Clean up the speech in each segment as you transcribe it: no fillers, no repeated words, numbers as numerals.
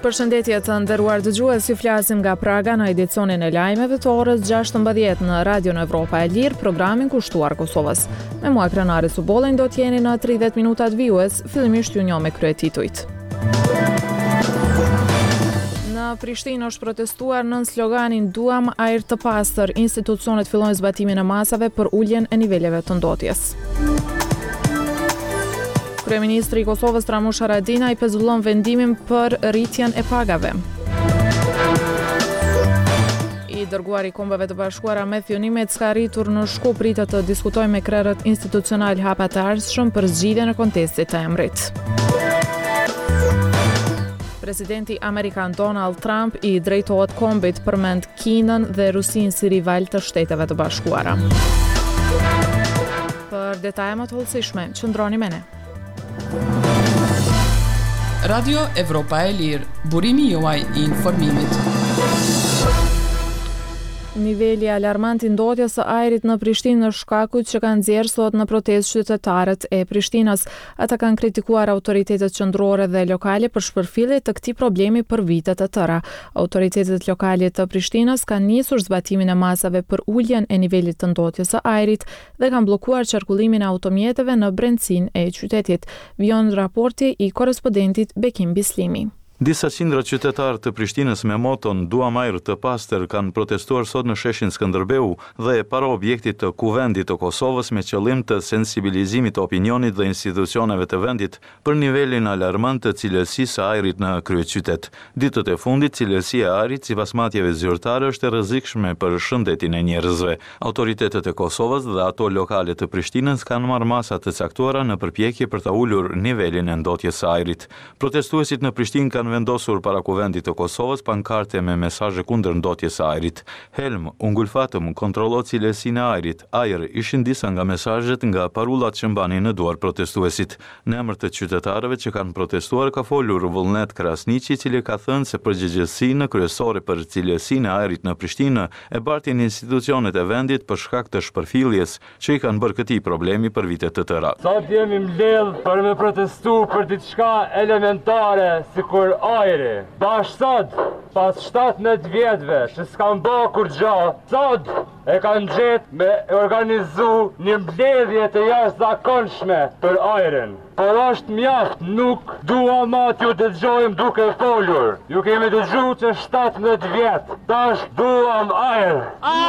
Përshëndetje të nderuar dëgjues, ju flasim nga Praga në edicionin e lajmeve të orës 16 në Radio Evropa e Lirë, programin kushtuar Kosovës. Me mua Krenari Subollin do t'jeni në 30 minutat vijues, fillimisht ju njoh me kryetitujt. Në Prishtinë është protestuar nën sloganin "Duam ajër të pastër", institucionet fillojnë zbatimin e masave për uljen e niveleve të ndotjes. Kryeministri i Kosovës Ramush Haradinaj pezullon vendimin për rritjen e pagave. I dërguari i Kombeve të Bashkuara Matthew Nimitz ka arritur në Shkup pritet të diskutojë me krerët institucional hapa të ardhshëm për zgjidhjen e kontestit të emrit. Presidenti amerikan Donald Trump i drejtohet Kombit, përmend Kinën dhe Rusinë si rival të Shteteve të Bashkuara. Për detaje më të hollësishme, qëndroni me ne. Radio Evropa e Lirë, burimi juaj i informimit. Niveli alarmant i ndotjes së ajrit në Prishtinë është shkaku që kanë nxjerrë sot në protestë qytetarët e Prishtinës. Ata kanë kritikuar autoritetet qendrore dhe lokale për shpërfillje të këtij problemi për vite të tëra. Autoritetet lokale të Prishtinës kanë nisur zbatimin e masave për uljen e nivelit të ndotjes së ajrit dhe kanë bllokuar qarkullimin e automjeteve në brendësinë e qytetit. Vjen raporti i korrespondentit Bekim Bislimi. Disa qindra qytetarë të Prishtinës me moton "Duam ajër të pastër" kanë protestuar sot në sheshin Skënderbeu dhe para objektit të Kuvendit të Kosovës me qëllim të sensibilizimit të opinionit dhe institucioneve të vendit për nivelin alarmant të cilësisë së ajrit në kryeqytet. Ditët e fundit, cilësia e ajrit sipas matjeve zyrtare është e rrezikshme për shëndetin e njerëzve. Autoritetet e Kosovës dhe ato lokale të Prishtinës kanë marrë masa të caktuara në përpjekje për ta ulur nivelin e ndotjes së ajrit. Protestuesit në Prishtinë kanë vendosur para Kuvendit të Kosovës pankarte me mesazhe kundër ndotjes së ajrit. Helm, ungulfatëm, kontrollo cilësinë e ajrit. Ajër ishin disa nga mesazhet nga parullat që mbanin në duar protestuesit. Në emër të qytetarëve që kanë protestuar ka folur Vullnet Krasniqi, i cili ka thënë se përgjegjësinë kryesore për cilësinë e ajrit në Prishtinë e bartin institucionet e vendit për shkak të shpërfilljes që i kanë bërë këtij problemi për vite të tëra. Sot jemi mbledh për me protestu për diçka elementare sikur ajri. Bashkë sot, pas 17 vjetëve që s'kan bë kur gjë, sot e kanë gjetë me organizu një mbledhje të jashtëzakonshme për ajrin. Por është mjaft, nuk dua ma t'ju dëgjojmë duke folur. Ju kemi dëgju që 17 vjetë. Tash duam ajër.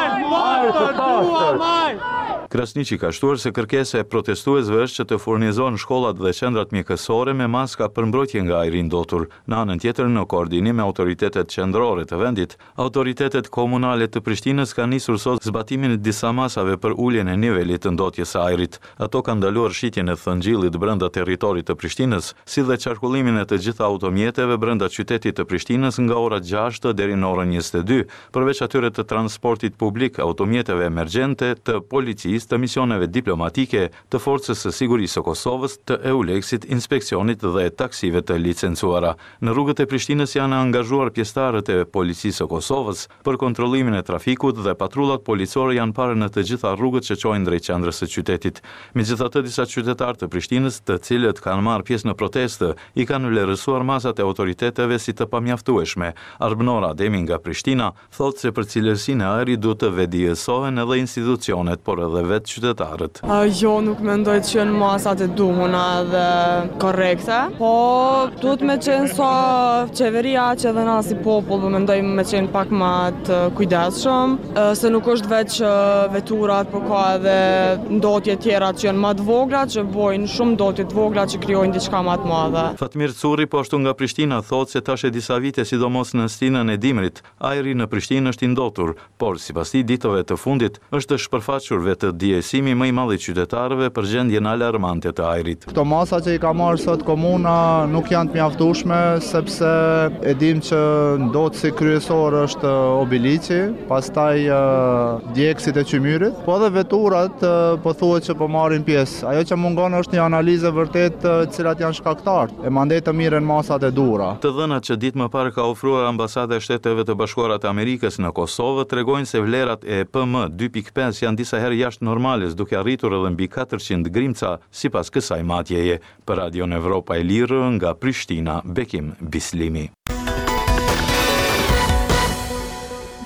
Ajër të pastër. Krasniqi ka shtuar se kërkesa e protestuesve është që të furnizohen shkollat dhe qendrat mjekësore me maska për mbrojtje nga ajri i ndotur. Në anën tjetër, në koordinim me autoritetet qendrore të vendit, autoritetet komunale të Prishtinës kanë nisur sot zbatimin e disa masave për uljen e nivelit të ndotjes së ajrit. Ato kanë ndaluar shitjen e thëngjillit brenda territorit të Prishtinës, si dhe qarkullimin e të gjitha automjeteve brenda qytetit të Prishtinës nga ora 6 deri në orën 22, përveç atyre të transportit publik, automjeteve emergjente, të policisë, të misioneve diplomatike, të forcës së sigurisë së Kosovës, të EULEX-it, inspeksionit dhe taksive të licencuara. Në rrugët e Prishtinës janë angazhuar pjesëtarët e policisë së Kosovës për kontrollimin e trafikut dhe patrullat policore janë parë në të gjitha rrugët që çojnë drejt qendrës së qytetit. Megjithatë, disa qytetarë të Prishtinës, të cilët kanë marrë pjesë në protestë, i kanë vlerësuar masat e autoriteteve si të pamjaftueshme. Arbnora Ademi nga Prishtina thotë se për cilësinë e ajrit duhet të vediësohen edhe institucionet, por edhe vetë qytetarët. Jo, nuk mendoj që janë masat e duhura dhe korrekte, po duhet me qenë sa qeveria që edhe na si popull mendojmë me qenë pak më të kujdesshëm, se nuk është veç veturat, por ka edhe ndotje tjera që janë më të vogla, që bojnë shumë ndotje të vogla që krijojnë diçka më të madhe. Fatmir Curri, po ashtu nga Prishtina, thotë se tash e disa vite, sidomos në stinën e dimrit, ajri në Prishtinë është i ndotur, por sipas tij ditëve të fundit është shpërfaqur vetë ndjesimi më i madh i qytetarëve për gjendjen alarmante të ajrit. Këto masa që i ka marrë sot komuna nuk janë të mjaftueshme, sepse e dim që ndotësi kryesor është obiliqi, pastaj djegësit e qymyrit, po edhe veturat po thuhet që po marrin pjesë. Ajo që mungon është një analizë vërtet cilat janë shkaktarët, e mandej të mirën masat e dhura. Të dhënat që ditë më parë ka ofruar ambasada e Shteteve të Bashkuara të Amerikës në Kosovë tregojnë se vlerat e PM 2.5 janë disa herë jashtë normales, duke arritur edhe mbi 400 grimca sipas kësaj matjeje. Për Radio Evropa e Lirë nga Prishtina, Bekim Bislimi.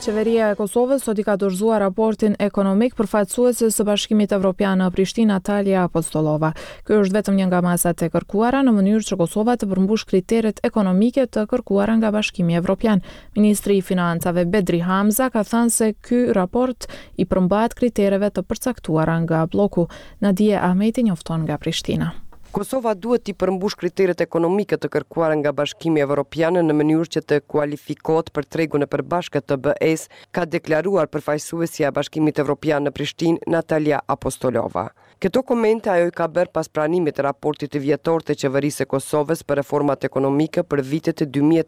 Qeveria e Kosovës sot I ka dorëzuar raportin ekonomik përfaqësueses së Bashkimit Evropian në Prishtinë, Natalia Apostolova. Ky është vetëm një nga masat e kërkuara në mënyrë që Kosova të përmbush kriteret ekonomike të kërkuara nga Bashkimi Evropian. Ministri I Financave Bedri Hamza ka thënë se ky raport I përmbahet kritereve të përcaktuara nga bloku. Nadia Ahmeti njofton nga Prishtina. Kosova duhet t'i përmbush kriteret ekonomike të kërkuara nga Bashkimi Evropian në mënyrë që të kualifikohet për tregun e përbashkët të BE-s, ka deklaruar përfaqësuesja e Bashkimit Evropian në Prishtinë, Natalia Apostolova. Këto komente ajo I ka bërë pas pranimit të raportit të vjetor të qeverisë së Kosovës për reformat ekonomike për vitet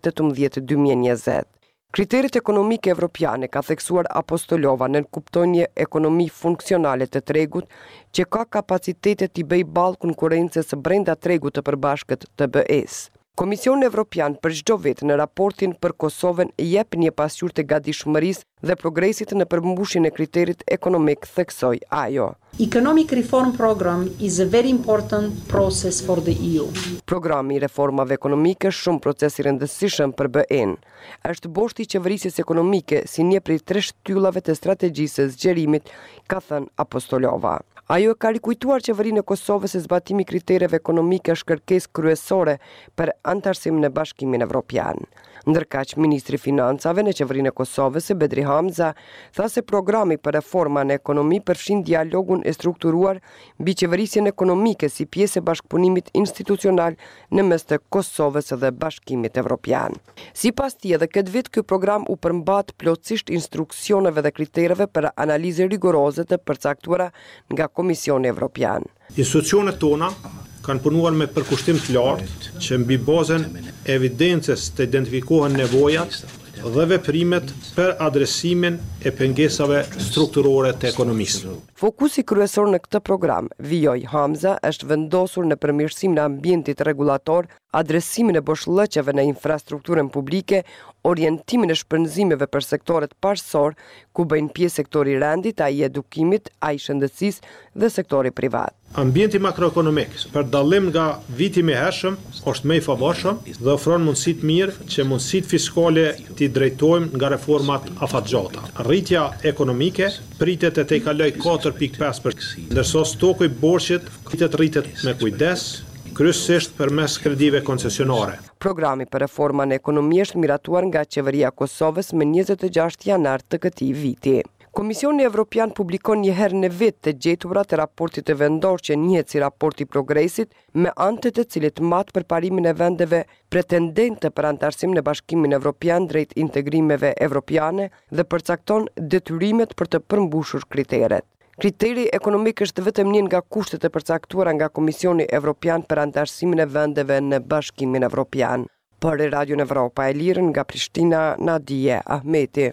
2018-2020. Kriteret ekonomike evropiane ka theksuar Apostolova nënkuptojnë një ekonomi funksionale të tregut që ka kapacitetet t'i bëjë ballë konkurrencës së brenda tregut të përbashkët të BE-s. Komisioni Evropian për çdo vit në raportin për Kosovën jep një pasqyrë të gatishmërisë dhe progresit në përmbushjen e kriterit ekonomik, theksoi ajo. Economic reform program is a very important process for the EU. Programi I reformave ekonomike është shumë proces I rëndësishëm për BE-n. Është boshti I qeverisjes ekonomike si një prej 3 shtyllave të strategjisë së zgjerimit, ka thënë Apostolova. Ajo ka rikujtuar qeverinë e Kosovës se zbatimi I kritereve ekonomike është kërkesë kryesore për antarësim në Bashkimin Evropian. Ndërkaq, Ministri I Financave në qeverinë e Kosovës, Bedri Hamza, tha se programi për reforma në ekonomi përfshin dialogun e strukturuar mbi qeverisjen ekonomike si pjesë e bashkëpunimit institucional në mes të Kosovës dhe Bashkimit Evropian. Sipas tij, edhe këtë vit ky program u përmbat plotësisht instruksioneve dhe kritereve për analizë rigoroze të përcaktuara nga Komisioni Evropian. Institucionet tona kanë punuar me përkushtim të lartë që mbi bazën e evidencës të identifikohen nevojat dhe veprimet për adresimin e pengesave strukturore të ekonomisë. Fokusi kryesor në këtë program, vijoi Hamza, është vendosur në përmirësimin e ambientit rregullator, adresimin e boshllëqeve në infrastrukturën publike, orientimin e shpenzimeve për sektoret parësor, ku bëjnë pjesë sektori I rendit, ai I edukimit, ai I shëndetësisë dhe sektori privat. Ambienti makroekonomik, për dallim nga viti më hershëm, është më I favorshëm dhe ofron mundësi të mirë që mundësitë fiskale t'i drejtojmë nga reformat afatgjata. Rritja ekonomike pritet të tejkalojë 4.5%, ndërsa stoku I borxhit rritet me kujdes, kryesisht përmes kredive koncesionare. Programi për reforma në ekonomi është miratuar nga qeveria e Kosovës më 26 janar të këtij viti. Komisioni Evropian publikon një herë në vit të gjeturat e raportit të vendor që njihet si raporti progresit, me anë të cilit mat përparimin e vendeve pretendente për antarësim në Bashkimin Evropian drejt integrimeve evropiane dhe përcakton detyrimet për të përmbushur kriteret. Kriteri ekonomik është vetëm një nga kushtet e përcaktuara nga Komisioni Evropian për antarësimin e vendeve në Bashkimin Evropian. Për Radio Evropa e Lirë nga Prishtina, Nadia Ahmeti.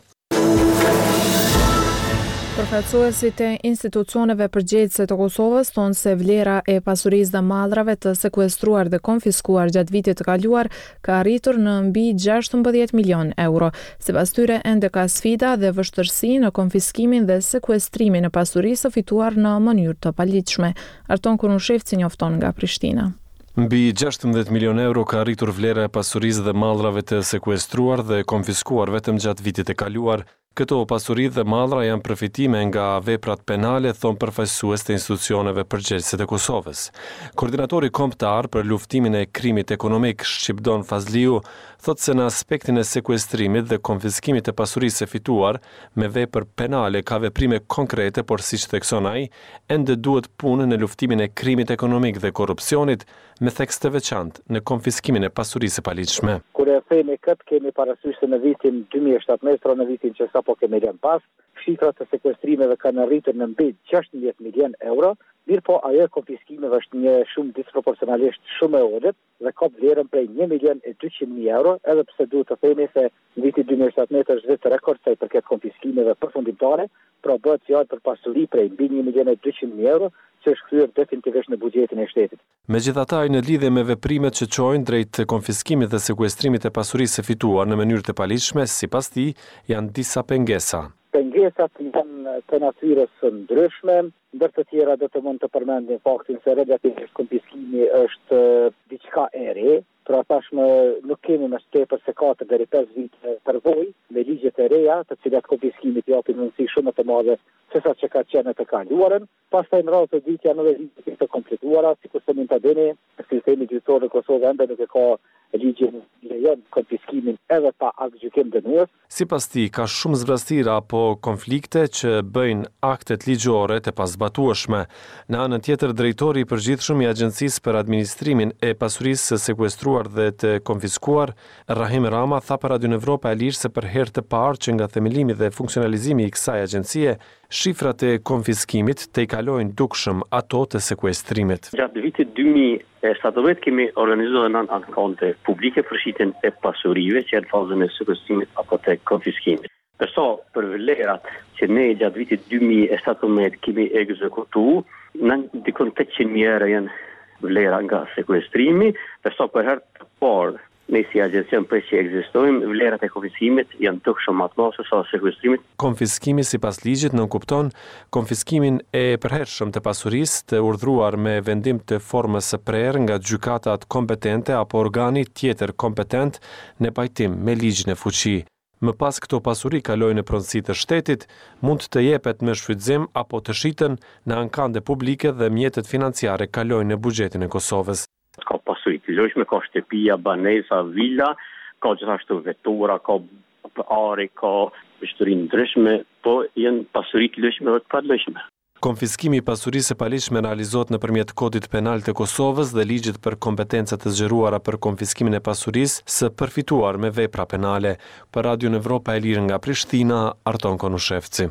Përfaqësuesit e institucioneve përgjegjëse të Kosovës thonë se vlera e pasurisë dhe mallrave të sekuestruar dhe konfiskuar gjatë vitit të kaluar ka arritur në mbi 16 milion euro. Sipas tyre, ende ka sfida dhe vështirësi në konfiskimin dhe sekuestrimin e pasurisë së fituar në mënyrë të paligjshme. Arton Kunushevci njofton nga Prishtina. Mbi 16 milion euro ka arritur vlera e pasurisë dhe mallrave të sekuestruar dhe konfiskuar vetëm gjatë vitit të kaluar. Këto pasuri dhe mallra janë përfitime nga veprat penale, thon përfaqësues të institucioneve përgjegjëse të Kosovës. Koordinatori kombëtar për luftimin e krimit ekonomik Shqipdon Fazliu thotë se në aspektin e sekuestrimit dhe konfiskimit të pasurisë së fituar me vepër penale ka veprime konkrete, por siç thekson ai, ende duhet punë në luftimin e krimit ekonomik dhe korrupsionit me theks të veçantë në konfiskimin e pasurisë së paligjshme. Kur e themi këtë, kemi parasysh se në vitin 2017, në vitin që sapo kemi lënë pas, shifrat të sekuestrimeve kanë arritur në mbi 16 milion euro, mirë po ajo e konfiskimeve është një shumë disproporcionalisht shumë e ulët dhe ka vlerën prej 1.200.000 euro, edhe pse duhet të themi se në vitin 2017 është vit rekord sa I përket konfiskimeve përfundimtare, pra bëhet fjalë për pasuri prej mbi 1.200.000 euro, që është kryer definitivisht në buxhetin e shtetit. Megjithatë, në lidhje me veprimet që çojnë drejt konfiskimit dhe sekuestrimit të pasurisë së fituar në mënyrë të paligjshme, sipas tij, janë disa pengesa. Pengesat janë janë të natyrës së ndryshme, ndër të tjera do të mund të përmendim faktin se relativisht konfiskimi është diçka e re. Pra tashmë nuk kemi më tepër se 4 deri 5 vite përvojë me ligjet e reja, të cilat konfiskimit japin mundësi shumë të madhe se sa që ka qenë të kaluarën. Pastaj në radhë të ditë janë edhe ligjet të kompletuara, sikur se mund ta dini, sistemi gjyqësor në Kosovë ende nuk e ka ligjin lejon konfiskimin edhe pa aktgjykim dënues. Sipas tij, ka shumë zvrastira apo konflikte që bëjnë aktet ligjore të pazbatueshme. Në anën tjetër, drejtori i përgjithshëm i Agjencisë për Administrimin e Pasurisë së sekuestruar dhe të konfiskuar, Rahim Rama, tha për Radio Evropa e Lirë se për herë të parë që nga themelimi dhe funksionalizimi i kësaj agjencie, shifrat e konfiskimit të i kalojnë dukshëm ato të sekuestrimit. Gjatë vitit 2017 kemi organizuar në ankante publike për shitjen e pasurive që janë fazën e sekuestrimit apo të konfiskimit. Përsa për vlerat që ne gjatë vitit 2017 kemi ekzekutu, në dikon 800.000 euro janë vlera nga sekuestrimi, përsa për herë të parë ne si agjencion për që ekzistojmë, vlerat e konfiskimit janë dukshëm më të mëdha se sa sekuestrimit. Konfiskimi sipas ligjit nënkupton konfiskimin e përhershëm të pasurisë të urdhëruar me vendim të formës së prerë nga gjykatat kompetente apo organi tjetër kompetent në pajtim me ligjin e fuqi. Më pas këto pasuri kalojnë në pronësi të shtetit, mund të jepet me shfrytëzim apo të shiten në ankande publike dhe mjetet financiare kalojnë në buxhetin e Kosovës. Ka pasuri të lojshme, ka shtëpia, banesa, villa, ka gjithashtu vetura, ka ari, ka shtëri ndryshme, po janë pasuri të lojshme dhe të palojshme. Konfiskimi i pasurisë së paligjshme realizohet nëpërmjet Kodit Penal të Kosovës dhe ligjit për kompetencat të zgjeruara për konfiskimin e pasurisë së përfituar me vepra penale. Për Radio Evropa e Lirë nga Prishtina, Arton Konushevci.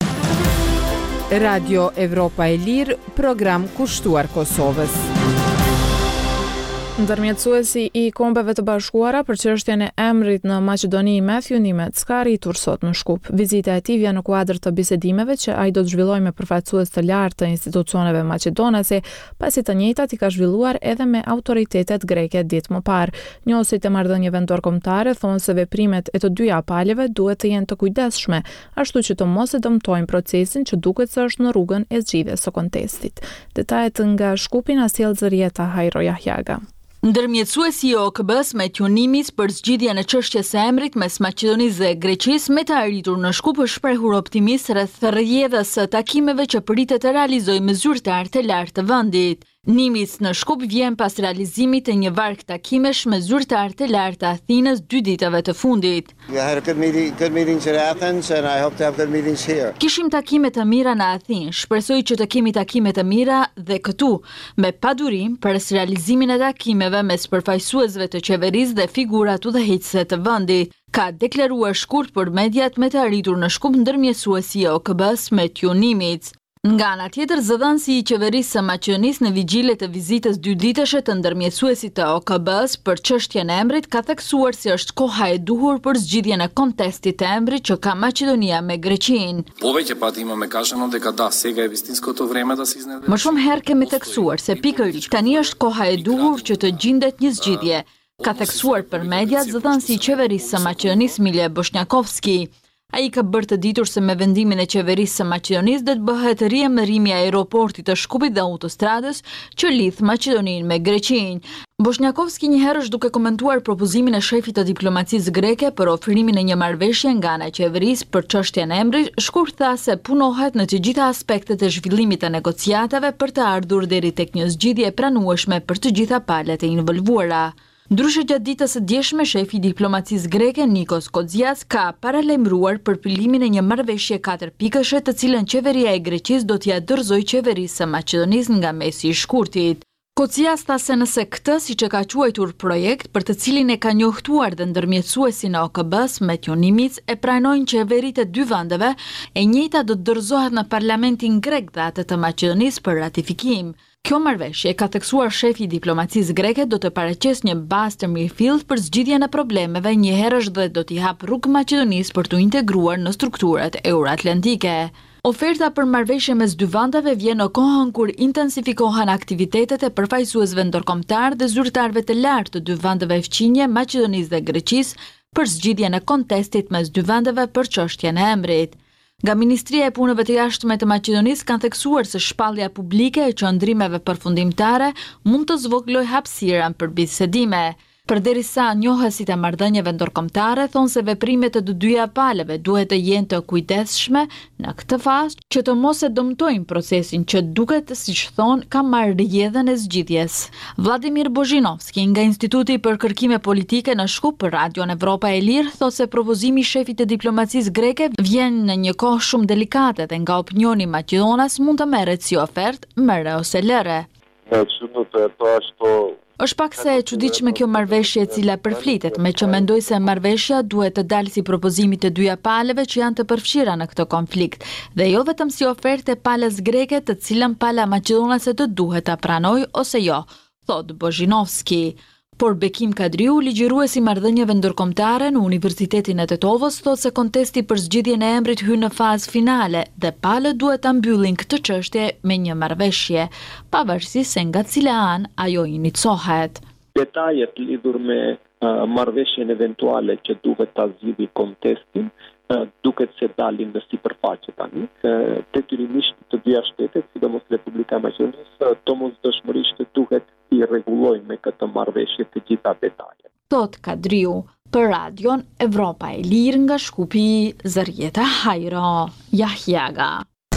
Radio Evropa e Lirë, program kushtuar Kosovës. Ndërmjetësuesi i Kombeve të Bashkuara për çështjen e emrit në Maqedoni, Matthew Nimitz, ka arritur sot në Shkup. Vizita e tij vjen në kuadër të bisedimeve që ai do të zhvillojë me përfaqësues të lartë të institucioneve maqedonase, pasi të njëjtat i ka zhvilluar edhe me autoritetet greke ditë më parë. Njohësit e marrëdhënieve ndërkombëtare thonë se veprimet e të dyja palëve duhet të jenë të kujdesshme, ashtu që të mos e dëmtojnë procesin që duket se është në rrugën e zgjidhjes së kontestit. Detajet nga Shkupi na sjell Zërieta Hajro Jahjaga. Ndërmjetësuesi i OKB-s Matthew Nimitz për zgjidhjen e çështjes së emrit mes Maqedonisë dhe Greqisë me të arritur në Shkup është shprehur optimist rreth rrjedhës së takimeve që pritet të realizojë me zyrtar të lartë të vendit. Nimitz në Shkup vjen pas realizimit të një varg takimesh me zyrtar të lartë të Athinës 2 ditëve të fundit. Kishim takime të mira në Athinë, shpresoj që të kemi takime të mira dhe këtu, me padurim për realizimin e takimeve mes përfaqësuesve të qeverisë dhe figurat udhëheqëse të vendit. Ka deklaruar shkurt për mediat me të arritur në Shkup ndërmjetësuesi i OKB-s Matthew Nimitz. Nga ana tjetër, zëdhënësi i qeverisë së Maqedonisë në vigjile të vizitës 2 ditëshe të ndërmjetësuesit të OKB-s për çështjen e emrit ka theksuar se është koha e duhur për zgjidhjen e kontestit të emrit që ka Maqedonia me Greqinë. Më shumë herë kemi theksuar se pikërisht tani është koha e duhur që të gjendet një zgjidhje, ka theksuar për mediat zëdhënësi i qeverisë së Maqedonisë Mile Bosnjakovski. Ai ka bërë të ditur se me vendimin e qeverisë së Maqedonisë do të bëhet riemërimi i aeroportit të Shkupit dhe autostradës që lidh Maqedoninë me Greqinë. Bosnjakovski njëherë është duke komentuar propozimin e shefit të diplomacisë greke për ofrimin e një marrëveshje nga ana e qeverisë për çështjen e emrit, shkurt tha se punohet në të gjitha aspektet e zhvillimit të negociatave për të ardhur deri tek një zgjidhje e pranueshme për të gjitha palët e involvuara. Ndryshe gjatë ditës së djeshme, shefi i diplomacisë greke Nikos Kodzias ka paralajmëruar për filimin e një marrëveshje 4 pikëshe të cilën qeveria e Greqisë do t'ia dorëzojë qeverisë së Maqedonisë nga mesi i shkurtit. Kodzias tha se nëse këtë, siç e ka quajtur projekt, për të cilin e ka njohtuar dhe ndërmjetësuesi në OKB-s Matthew Nimitz e pranojnë qeveritë e dy vendeve, e njëjta do të dorëzohet në parlamentin grek dhe atë të Maqedonisë për ratifikim. Kjo marrëveshje, ka theksuar shefi i diplomacisë greke, do të paraqes një bazë të mirëfillt për zgjidhjen e problemeve njëherësh dhe do t'i hap rrugë Maqedonisë për t'u integruar në strukturat euroatlantike. Oferta për marrëveshje mes dy vendeve vjen në kohën kur intensifikohen aktivitetet e përfaqësuesve ndërkombëtar dhe zyrtarëve të lartë të dy vendeve fqinje, Maqedonisë dhe Greqisë, për zgjidhjen e kontestit mes dy vendeve për çështjen e emrit. Nga Ministria e Punëve të Jashtme të Maqedonisë kanë theksuar se shpallja publike e qëndrimeve përfundimtare mund të zvogëlojë hapësirën për bisedime. Përderisa njohësit e marrëdhënieve ndërkombëtare thonë se veprimet e të dyja palëve duhet të jenë të kujdesshme në këtë fazë që të mos e dëmtojnë procesin që duket, siç thonë, ka marrë rrjedhën e zgjidhjes. Vladimir Bozhinovski nga Instituti për Kërkime Politike në Shkup për Radion Evropa e Lirë thotë se propozimi i shefit të diplomacisë greke vjen në një kohë shumë delikate dhe nga opinioni maqedonas mund të merret si ofertë mere ose lëre. Është pak se e çuditshme kjo marrëveshje e cila përflitet, me që mendoj se marrëveshja duhet të dalë si propozimi të dyja palëve që janë të përfshira në këtë konflikt, dhe jo vetëm si ofertë e palës greke të cilën pala maqedonase të duhet ta pranojë ose jo, thot Bozhinovski. Por Bekim Kadriu, ligjërues i marrëdhënieve ndërkombëtare në Universitetin e Tetovës, thotë se kontesti për zgjidhjen e emrit hyn në fazë finale dhe palët duhet ta mbyllin këtë çështje me një marrëveshje, pavarësisht se nga cila anë ajo iniciohet. Detajet lidhur me marrëveshjen eventuale që duhet ta zgjidhë kontestin, duket se dalin në sipërfaqe tani. Detyrimisht të dyja shtetet, sidomos Republika e Maqedonisë, domosdoshmërisht duhet i rregullojnë me këtë marrëveshje të gjitha detajet. Thot Kadriu, për Radion Evropa e Lirë nga Shkupi, Zërjeta Hajro, Jahjaga.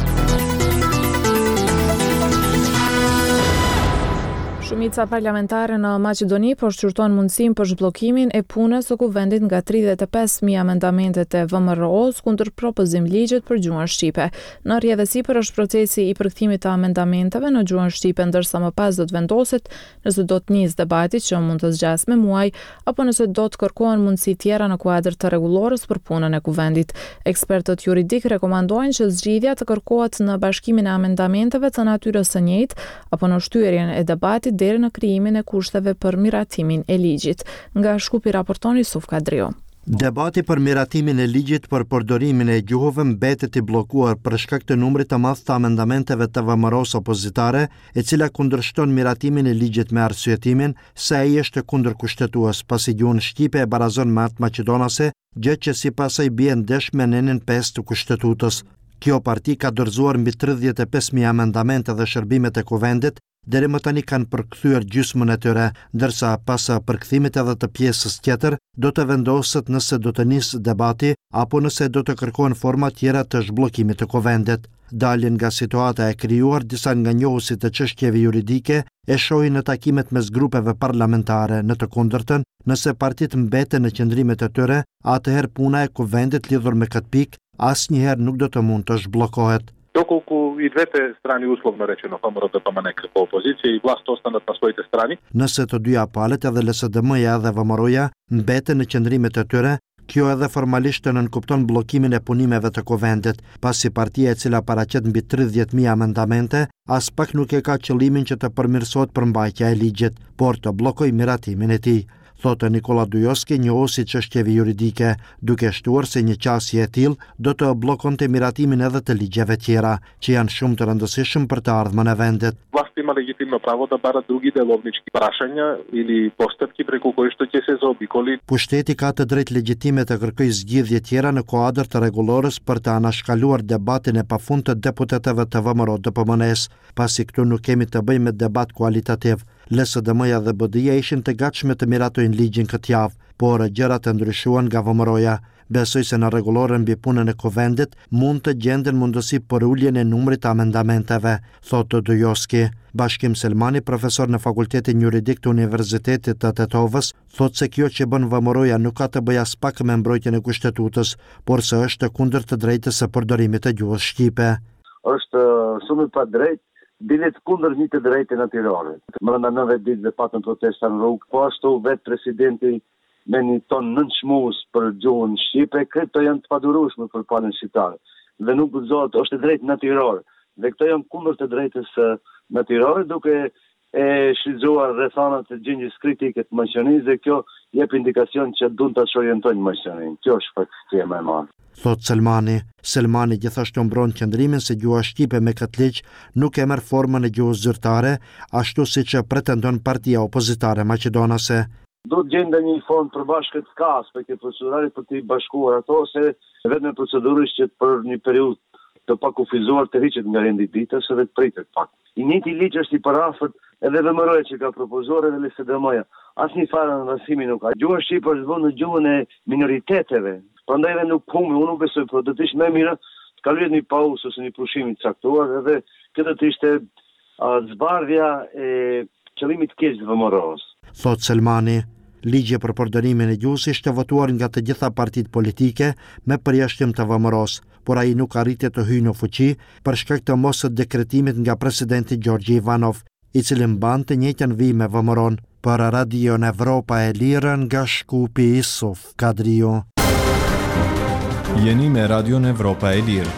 Shumica parlamentare në Maqedoni po shqyrton mundësinë për zhbllokimin e punës së kuvendit nga 35.000 amendamentet e VMRO-s kundër propozim ligjit për gjuhën shqipe. Në rrjedhësipër është procesi i përkthimit të amendamenteve në gjuhën shqipe, ndërsa më pas do të vendoset nëse do të nisë debati që mund të zgjasë me muaj apo nëse do të kërkohen mundësi tjera në kuadër të rregullorës për punën e kuvendit. Ekspertët juridik rekomandojnë që zgjidhja të kërkohet në bashkimin e amendamenteve të natyrës së njëjtë apo në shtyrjen e debatit deri në krijimin e kushteve për miratimin e ligjit. Nga Shkupi raporton Yusuf Kadriu. Debati për miratimin e ligjit për përdorimin e gjuhëve mbetet i bllokuar për shkak të numrit të madh të amendamenteve të VMRO-s opozitare, e cila kundërshton miratimin e ligjit me arsyetimin se ai është kundërkushtetues, pasi gjuhën shqipe e barazon me atë maqedonase, gjë që sipas saj bie ndesh me nenën 5 të kushtetutës. Kjo parti ka dorëzuar mbi 35.000 amendamente dhe shërbimet e kuvendit, deri më tani kanë përkthyer gjysmën e tyre, ndërsa pas përkthimit edhe të pjesës tjetër do të vendoset nëse do të nisë debati apo nëse do të kërkohen forma tjera të zhbllokimit të kuvendit. Daljen nga situata e krijuar, disa nga njohësit të çështjeve juridike e shohin në takimet mes grupeve parlamentare. Në të kundërtën, nëse partitë mbeten në qëndrimet e tyre, atëherë puna e kuvendit lidhur me këtë pikë asnjëherë nuk do të mund të zhbllokohet. Доколку и двете страни условно речено ВМРО ДПМН како опозиција и власт останат на своите страни. Nëse të dyja palët edhe LSDM-ja edhe VMRO-ja mbeten në qëndrimet e tyre, kjo edhe formalisht nënkupton bllokimin e punimeve të kuvendit, pasi partia e cila paraqet mbi 30.000 amendamente as pak nuk e ka qëllimin që të përmirësohet përmbajtja e ligjit, por të bllokojë miratimin e tij. Thotë Nikola Dujoski, njohësi çështjeve juridike, duke shtuar se një qasje e tillë do të bllokonte miratimin edhe të ligjeve tjera, që janë shumë të rëndësishëm për të ardhmen e vendit. Власт има легитимно право да бара други деловнички прашања или постапки преку кои што ќе се заобиколи. Pushteti ka të drejtë legjitime të kërkojë zgjidhje tjera në kuadër të rregullorës për të anashkaluar debatin e pafund të deputetëve të VMRO-DPMN-s, pasi këtu nuk kemi të bëjmë me debat kualitativ. LSDM-ja dhe BD-ja ishin të gatshme të miratojnë ligjin këtë javë, por gjërat e ndryshuan nga VMRO-ja. Besoj se në rregullorën mbi punën e kuvendit mund të gjenden mundësi për uljen e numrit të amendamenteve, thotë Dujoski. Bashkim Selmani, profesor në Fakultetin Juridik të Universitetit të Tetovës, thotë se kjo që bën VMRO-ja nuk ka të bëjë as pak me mbrojtjen e kushtetutës, por se është kundër të drejtës së përdorimit të gjuhës shqipe. Është shumë pa drejtë, bilet kundër një të drejtë natyrore. Brenda 9 ditëve patën protesta në rrugë, po ashtu vetë presidenti me një ton nënçmues për gjuhën shqipe, këto janë të padurueshme për palën shqiptare. Dhe nuk guxohet, është drejtë natyrore. Dhe këto janë kundër të drejtës natyrore, duke e shfrytzuar rrethanat e gjendjes kritike të Maqedonisë, dhe kjo jep indikacion që duan ta shorientojnë Maqedoninë. Kjo është faktike më e madhe. Thot Selmani gjithashtu mbron qëndrimin se gjuha shqipe me këtë ligj nuk e merr formën e gjuhës zyrtare, ashtu siç pretendon partia opozitare maqedonase. Do të gjende një fond përbashkët ka aspekte procedurale për të bashkuar ato, se vetëm procedurisht që për një periudhë të pakufizuar të hiqet nga rendititës edhe të pritet pak. I njëjti ligj është i parafort edhe VMRO-ja që ka propozuar edhe LSDM-ja. Asnjë farë ndasimi nuk ka. Gjuha shqipe është vënë në gjuhën e minoriteteve. Prandaj edhe nuk humbë, unë nuk besoj, por do të ishte më mirë të kaluhet një pauzë ose një pushim i caktuar, edhe këtë të ishte zbardhja e qëllimit të keq të VMRO-s. Thot Selmani, ligje për përdorimin e gjuhës ishte votuar nga të gjitha partitë politike me përjashtim të VMRO-s, por ai nuk arriti të hyjë në fuqi për shkak të mos së dekretimit nga presidenti Gjorgji Ivanov, i cili mban të njëjtën vijë me VMRO-n. Për Radion Evropa e Lirë nga Shkupi, Isuf Kadriu. Jeni me Radion Evropa e Lirë.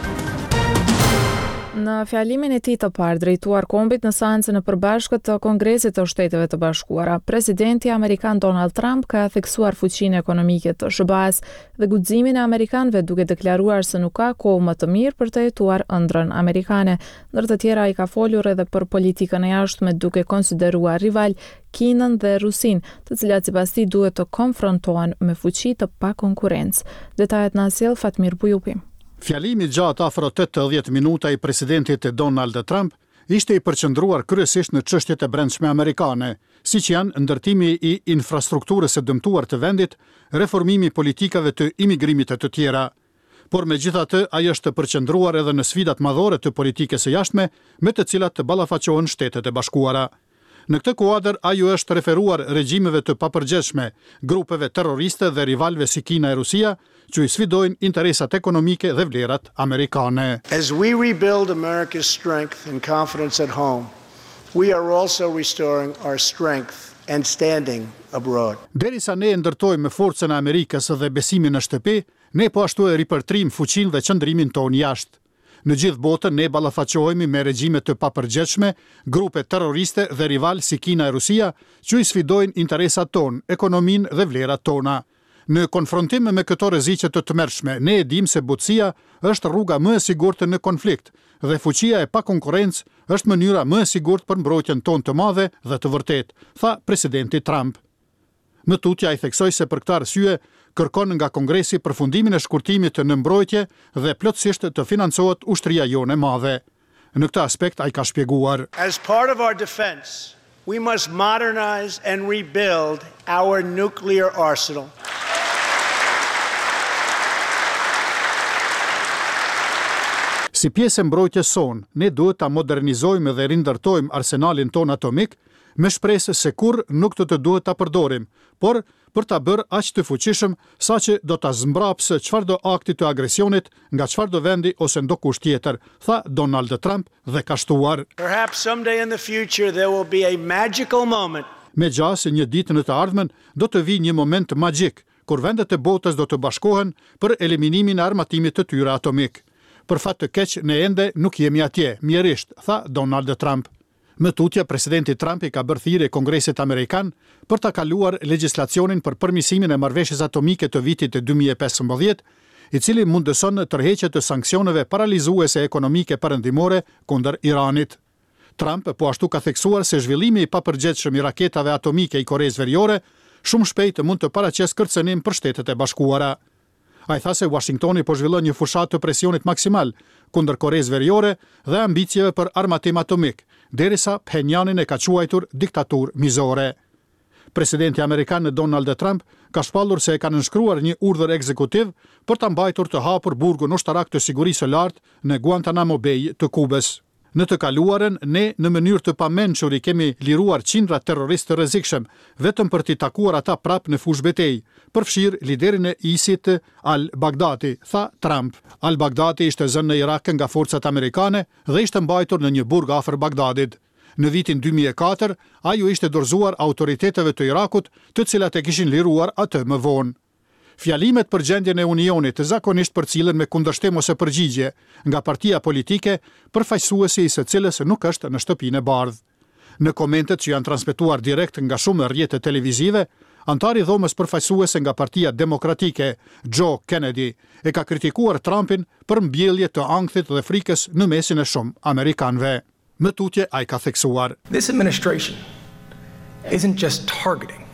Në fjalimin e tij të parë drejtuar kombit në seancën e përbashkët të Kongresit të Shteteve të Bashkuara, presidenti amerikan Donald Trump ka theksuar fuqinë ekonomike të SBA-s dhe guximin e amerikanëve, duke deklaruar se nuk ka kohë më të mirë për të jetuar ëndrrën amerikane. Ndër të tjera, ai ka folur edhe për politikën e jashtme, duke konsideruar rival Kinën dhe Rusin, të cilat sipas tij duhet të konfrontohen me fuqi të pakonkurrencë. Detajet na sjell Fatmir Bujupi. Fjalimi gjatë afro 80 minuta i presidentit Donald Trump ishte i përqendruar kryesisht në çështjet e brendshme amerikane, siç janë ndërtimi i infrastrukturës së dëmtuar të vendit, reformimi politikave të imigrimit e të tjera. Por megjithatë, ai është përqendruar edhe në sfidat madhore të politikës së jashtme, me të cilat të ballafaqohen Shtetet e Bashkuara. Në këtë kuadër, ai është referuar regjimeve të papërgjeshme, grupeve terroriste dhe rivalve si Kina e Rusia, që i sfidojnë interesat ekonomike dhe vlerat amerikane. As we rebuild America's strength and confidence at home, we are also restoring our strength and standing abroad. Derisa ne ndërtojmë forcën e Amerikës dhe besimin në shtëpi, ne po ashtu e ripërtrim fuqinë dhe qëndrimin tonë jashtë. Në gjithë botën ne ballafaqohemi me regjime të papërgjeshme, grupe terroriste dhe rival si Kina e Rusia, që i sfidojnë interesat tonë, ekonominë dhe vlerat tona. Në konfrontim me këto rreziqe të tmerrshme, ne e dimë se butësia është rruga më e sigurtë në konflikt dhe fuqia e pakonkurrencë është mënyra më e sigurt për mbrojtjen tonë të madhe dhe të vërtetë, tha presidenti Trump. Më tutje ai theksoi se për këtë arsye kërkon nga Kongresi përfundimin e shkurtimit në mbrojtje dhe plotësisht të financohet ushtria jone e madhe. Në këtë aspekt ai ka shpjeguar: As part of our defense, we must modernize and rebuild our nuclear arsenal. Si pjesë e mbrojtjes sonë, ne duhet ta modernizojmë dhe rindërtojmë arsenalin ton atomik, me shpresë se kur nuk të duhet ta përdorim, por për ta bërë aq të fuqishëm saqë do ta zmbrapsë çfarëdo akti të agresionit nga çfarëdo vendi ose ndokush tjetër, tha Donald Trump dhe ka shtuar: Perhaps someday in the future there will be a magical moment. Me gjas një ditë në të ardhmen do të vijë një moment magjik kur vendet e botës do të bashkohen për eliminimin e armatimit të tyre atomik. Për fat të keq ne ende nuk jemi atje, mjerisht, tha Donald Trump. Më tutje, presidenti Trump i ka bërë thirrje Kongresit Amerikan për ta kaluar legjislacionin për përmirësimin e marrëveshjes atomike të vitit 2015, i cili mundëson tërheqje të sanksioneve paralizuese ekonomike perëndimore kundër Iranit. Trump po ashtu ka theksuar se zhvillimi i papërgjithshëm i raketave atomike i Koreas Veriore shumë shpejt mund të paraqesë kërcënim për Shtetet e Bashkuara. Ai tha se Washingtoni po zhvillon një fushatë të presionit maksimal kundër Koreas Veriore dhe ambicieve për armatim atomik, derisa Phenjanin e ka quajtur diktaturë mizore. Presidenti amerikan Donald Trump ka shpallur se e ka nënshkruar një urdhër ekzekutiv për ta mbajtur të hapur burgun ushtarak të sigurisë së lartë në Guantanamo Bay të Kubës. Në të kaluarën, ne në mënyrë të pamençur i kemi liruar qindra terroristë të rrezikshëm, vetëm për t'i takuar ata prap në fushë betejë, përfshir liderin e ISIS al-Baghdadi, tha Trump. Al-Baghdadi ishte zënë në Irak nga forcat amerikane dhe ishte mbajtur në një burg afër Bagdadit. Në vitin 2004, ai u ishte dorëzuar autoriteteve të Irakut, të cilat e kishin liruar atë më vonë. Fjalimet për gjendjen e Unionit zakonisht përcillen me kundërshtim ose përgjigje nga partia politike, përfaqësuesi i së cilës nuk është në shtëpinë e bardhë. Në komentet që janë transmetuar direkt nga shumë rrjete televizive, antari dhomës përfaqësuese nga Partia Demokratike, Joe Kennedy, e ka kritikuar Trumpin për mbjellje të ankthit dhe frikës në mesin e shumë amerikanëve. Më tutje ai ka theksuar: This administration isn't just targeting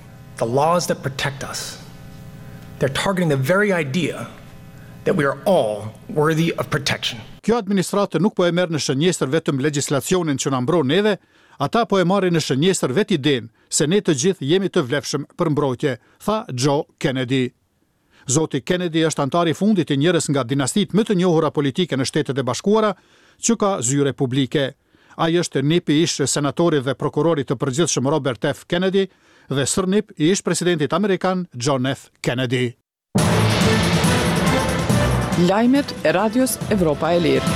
the laws that protect us. They're targeting the very idea that we are all worthy of protection. Kjo administratë nuk po e merr në shënjestër vetëm legjislacionin që na mbron neve, ata po e marrin në shënjestër vetë idenë se ne të gjithë jemi të vlefshëm për mbrojtje, tha Joe Kennedy. Zoti Kennedy është antar i fundit i njërës nga dinastitë më të njohura politike në Shtetet e Bashkuara që ka zyre publike. Ai është nip i ish senatorit dhe prokurorit të përgjithshëm Robert F. Kennedy dhe sërnip i ish presidentit amerikan John F. Kennedy. Lajmet e Radios Evropa e Lirë.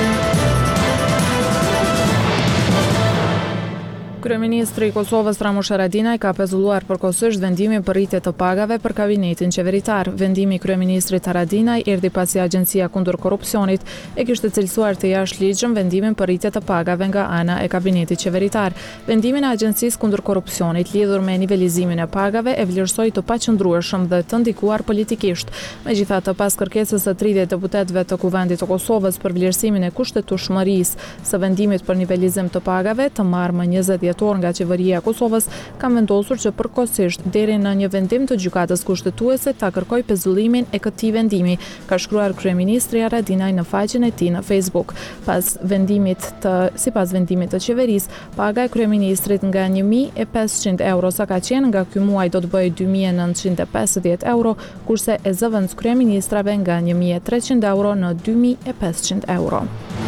Kryeministri i Kosovës Ramush Haradinaj ka pezulluar përkohësisht vendimin për rritje të pagave për kabinetin qeveritar. Vendimi i kryeministrit Haradinaj erdhi pasi Agjencia kundër korrupsionit e kishte cilësuar të jashtëligjshëm vendimin për rritje të pagave nga ana e kabinetit qeveritar. Vendimin e Agjencisë kundër korrupsionit lidhur me nivelizimin e pagave e vlerësoi të paqëndrueshëm dhe të ndikuar politikisht. Megjithatë, pas kërkesës së 30 deputetëve të Kuvendit të Kosovës për vlerësimin e kushtetueshmërisë së vendimit për nivelizim të pagave të marrë më 20 nga qeveria e Kosovës, kam vendosur që përkohësisht deri në një vendim të gjykatës kushtetuese ta kërkoj pezullimin e këtij vendimi, ka shkruar kryeministri Haradinaj në faqen e tij në Facebook. Sipas vendimit të qeverisë, paga e kryeministrit nga 1.500 euro sa ka qenë nga ky muaj do të bëjë 2.950 euro, kurse e zëvendës kryeministrave nga 1.300 euro në 2.500 euro.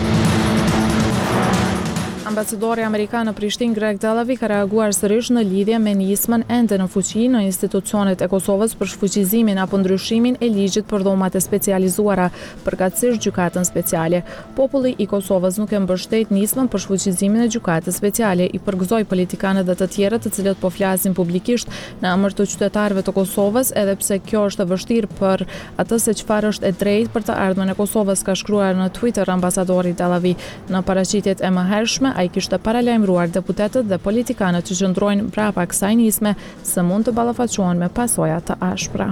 Ambasadori amerikan në Prishtinë Greg Dallavi ka reaguar sërish në lidhje me nismën ende në fuqi në institucionet e Kosovës për shfuqizimin apo ndryshimin e ligjit për dhomat e specializuara, përkatësisht gjykatën speciale. Populli i Kosovës nuk e mbështet nismën për shfuqizimin e gjykatës speciale, i përgëzoi politikanët dhe të tjerët të cilët po flasin publikisht në emër të qytetarëve të Kosovës, edhe pse kjo është e vështirë për atë se çfarë është e drejtë për të ardhmen e Kosovës, ka shkruar në Twitter ambasadori Dallavi. Në paraqitjet e mëhershme, ai kishte paralajmëruar deputetët dhe politikanët që qëndrojnë brapa kësaj nisme se mund të ballafaqohen me pasoja të ashpra.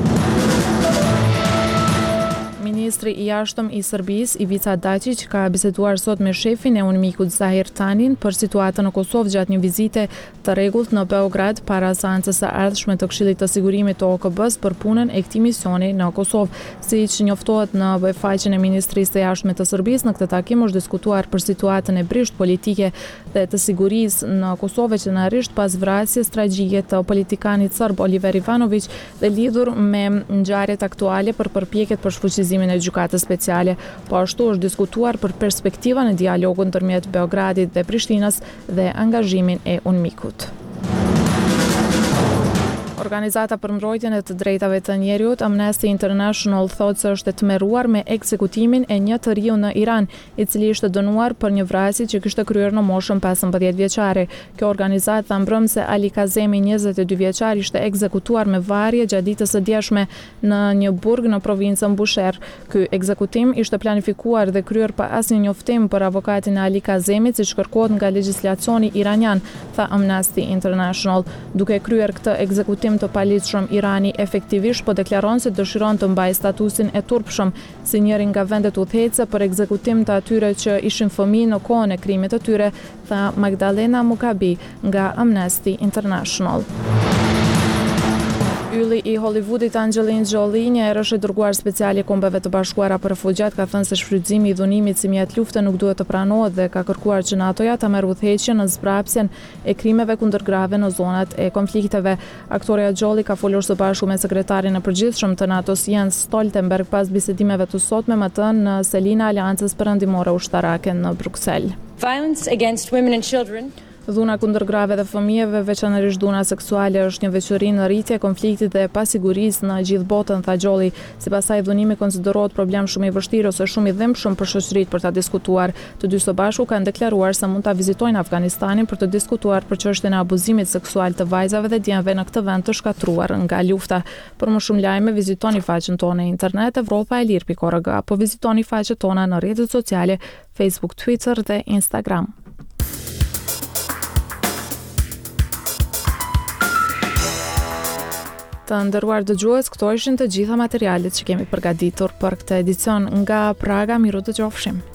Ministri i jashtëm i Serbisë, Ivica Dačić, ka biseduar sot me shefin e UNMIK-ut Zahir Tanin për situatën në Kosovë gjatë një vizite të rregullt në Beograd para seancës së ardhshme të Këshillit të Sigurimit të OKB-s për punën e këtij misioni në Kosovë. Siç njoftohet në faqen e Ministrisë së Jashtme të Serbisë, në këtë takim është diskutuar për situatën e brisht politike dhe të sigurisë në Kosovë që narisht pas vrasjes tragjike të politikanit serb Oliver Ivanović dhe lidhur me ngjarjet aktuale për përpjekjet për shfuqizimin e gjykatës speciale. Po ashtu është diskutuar për perspektiva në dialogun ndërmjet Beogradit dhe Prishtinës dhe angazhimin e UNMIK-ut. Organizata për mbrojtjen e të drejtave të njerëzit Amnesty International thotë se është e tmerruar me ekzekutimin e një të riu në Iran, i cili ishte dënuar për një vrasje që kishte kryer në moshën 15 vjeçare. Kjo organizatë tha mbrëm se Ali Kazemi, 22 vjeçar, ishte ekzekutuar me varje gjatë ditës së djeshme në një burg në provincën Bushehr. Ky ekzekutim ishte planifikuar dhe kryer pa asnjë njoftim për avokatin e Ali Kazemit, siç kërkohet nga legjislacioni iranian, tha Amnesty International. Duke kryer këtë ekzekutim të paligjshëm, Irani efektivisht po deklaron se dëshiron të mbajë statusin e turpshëm si njëri nga vendet udhëhecëse për ekzekutim të atyre që ishin fëmijë në kohën e krimit të tyre, tha Magdalena Mukabi nga Amnesty International. Ylli i Hollywoodit Angelina Jolie, një herësh e dërguar speciale i Kombeve të Bashkuara për refugjat, ka thënë se shfrytëzimi i dhunimit si mjet lufte nuk duhet të pranohet dhe ka kërkuar që NATO-ja ta merr udhëheqje në zbrapsjen e krimeve kundër grave në zonat e konflikteve. Aktoreja Jolie ka folur së bashku me sekretarin e përgjithshëm të NATO-s Jens Stoltenberg pas bisedimeve të sotme me të në Selina Aleancës Perëndimore Ushtarake në Bruksel. Violence against women and children. Dhuna kundër grave dhe fëmijëve, veçanërisht dhuna seksuale, është një veçori në rritje e konfliktit dhe pasigurisë në gjithë botën, tha Jolie. Sipas saj, dhunimi konsiderohet problem shumë i vështirë ose shumë i dhimbshëm për shoqëritë për ta diskutuar. Të dy së bashku kanë deklaruar se mund ta vizitojnë Afganistanin për të diskutuar për çështjen e abuzimit seksual të vajzave dhe djemve në këtë vend të shkatruar nga lufta. Për më shumë lajme, vizitoni faqen tonë në internet evropaelir.org apo vizitoni faqet tona në rrjetet sociale Facebook, Twitter dhe Instagram. Të nderuar dëgjues, këto ishin të gjitha materialet që kemi përgatitur për këtë edicion nga Praga. Miru dëgjofshim.